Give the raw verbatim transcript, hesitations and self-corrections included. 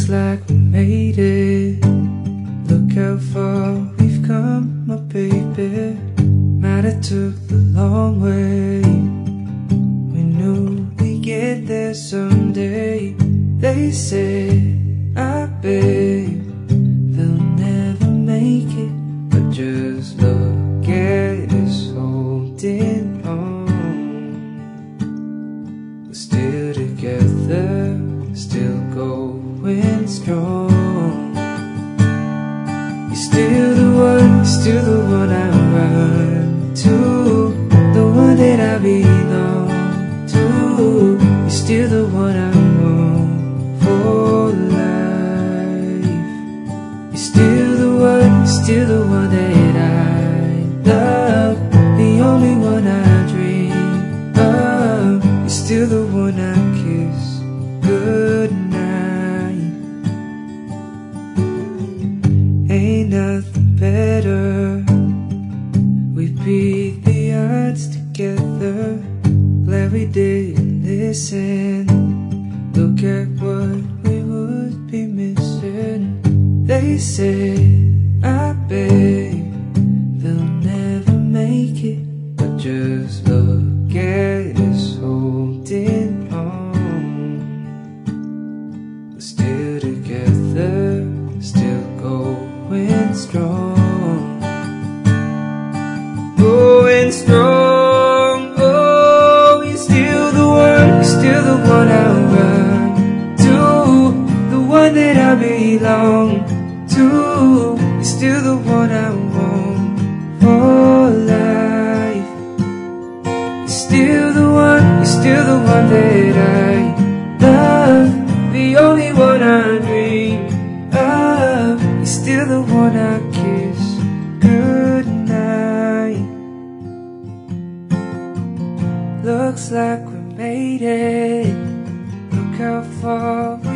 like we made it. Look how far we've come, my baby. Might have took the long way. We knew we'd get there someday. They said, I babe, they'll never make it. But just look at us holding on. We're still together, still going strong. You're still the one, you're still the one I run to, the one that I belong to. You're still the one I want for life. You're still the one, you're still the one that I love, the only one I dream of. You're still the one I kiss goodnight. Ain't nothing better. We beat the odds together. Glad we didn't listen. Look at what we would be missing. They said, I babe, they'll never make it. But just look at us holding on. We're still together, still going strong. Going strong, oh, you're still the one, you're still the one I run to, the one that I belong to. You're still the one I want for life. You're still the one, you're still the one that I love, the only one I dream of. You're still the one I kiss goodnight. Looks like we made it. Look how far